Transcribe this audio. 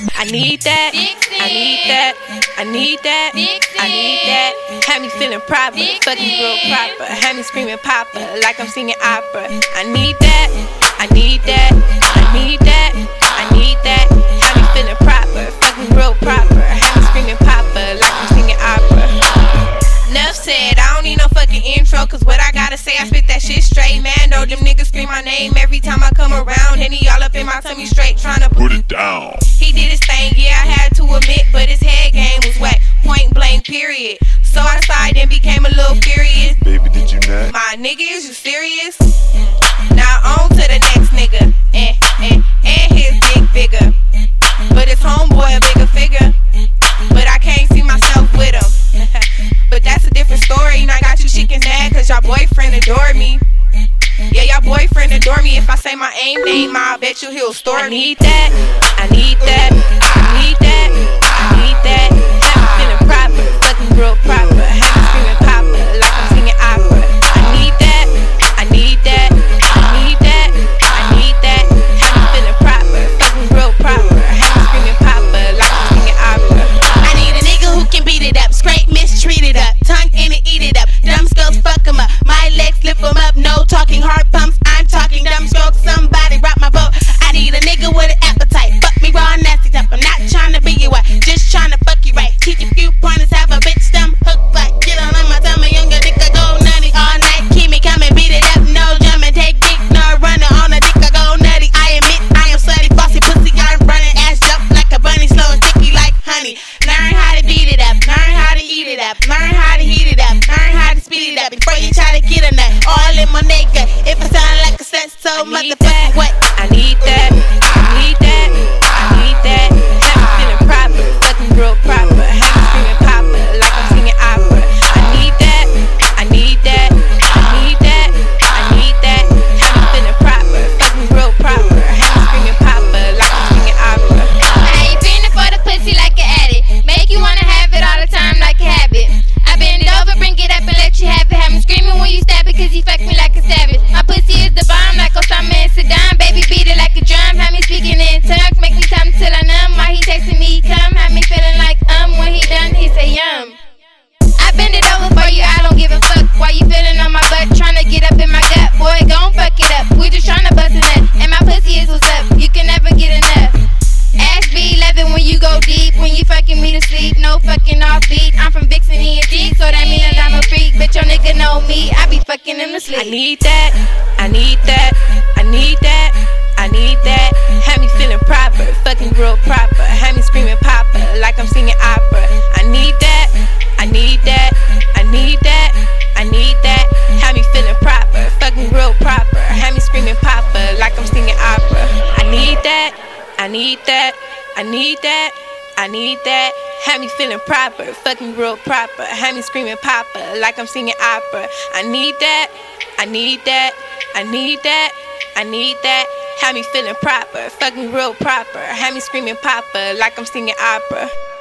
I need that. I need that. I need that. I need that. Have me feeling proper, fucking real proper. Have me screaming papa like I'm singing opera. I need that. I need that. I need that. I need that. Have me feeling proper, fucking real proper. Have me screaming papa like I'm singing opera. Enough said, I don't need no fucking intro, cause what I gotta say, I spit that shit straight. Man, though, them niggas scream my name every time I come around. And he all up in my tummy straight, tryna put it down. He did his thing, yeah, I had to admit, but his head game was whack, point blank, period. So I sighed and became a little furious. Baby, did you not? My nigga, is you serious? Now on to the next nigga, and his dick bigger, but his homeboy a bigger figure. But I can't see myself with him. But that's a different story. You know, I got you chickens mad cause your boyfriend adored me. Yeah, your boyfriend adore me. If I say my aim name, I bet you he'll store me. I need that. I need that. I need that. I need that. Have me feeling proper, fucking real proper. Have me screaming papa like I'm singing opera. I need that. I need that. I need that. I need that. Have me feeling proper, fucking real proper. Have me screaming papa like I'm singing opera. I need a nigga who can beat it up, scrape, mistreat it up, tongue in it, eat it up, dumb scopes, fuck him up, my legs lift him up, no talking hard pumps, I'm talking dumb strokes, somebody rock my boat. I need a nigga with an appetite, fuck me raw nasty type, I'm not trying to be you white, just trying to fuck you right, teach a few pointers, have a bitch stump hooked like, get on my tummy, younger dick, I go nutty all night, keep me coming, beat it up, no jumping, take dick, no running on a dick, I go nutty, I admit, I am slutty, bossy pussy, I'm running, ass jump like a bunny, slow and sticky like honey, learn how to beat it up, learn how to eat it up, learn how to heat it up, learn how to speed it up, before you try to get a nut, all in my nigga, if I sound like a set, so motherfucking what? I need that. I need that. I need that. Have me feeling proper, fucking real proper. Have me screaming papa like I'm singing opera. I need that. I need that. I need that. I need that. Have me feeling proper, fucking real proper. Have me screaming papa like I'm singing opera. I ain't feeling for the pussy like an addict. Make you wanna have it all the time like a habit. I bend it over, bring it up and let you have it. Have me screaming when you stab it, cause you fuck me like a savage. My pussy is the bomb like Osama and Saddam. Baby beat it like a drum. Have me speaking in tongues, make me come till I numb. While he texting me, come. Have me feeling like when he done, he say yum. I bend it over for you, I don't give a fuck. Why you feeling on my butt, trying to get up in my gut? Boy, gon' fuck it up. We just trying to bust a nut, and my pussy is what's up. You can never get enough. Ass B11 when you go deep, when you fucking me to sleep, no fucking offbeat. I'm from Vixen, he a geek, so that mean that I'm a freak. Bitch, your nigga know me, I be fucking him to sleep. I need that. I need that. I need that. I need that. Have me feeling proper, fucking real proper. Have me screaming papa like I'm singing opera. I need that. I need that. I need that. I need that. Have me feeling proper, fucking real proper. Have me screaming papa like I'm singing opera. I need that. I need that. I need that. I need that. Have me feeling proper, fucking real proper. Have me screaming papa like I'm singing opera. I need that. I need that. I need that. I need that. Have me feeling proper, fucking real proper. Have me screaming papa like I'm singing opera.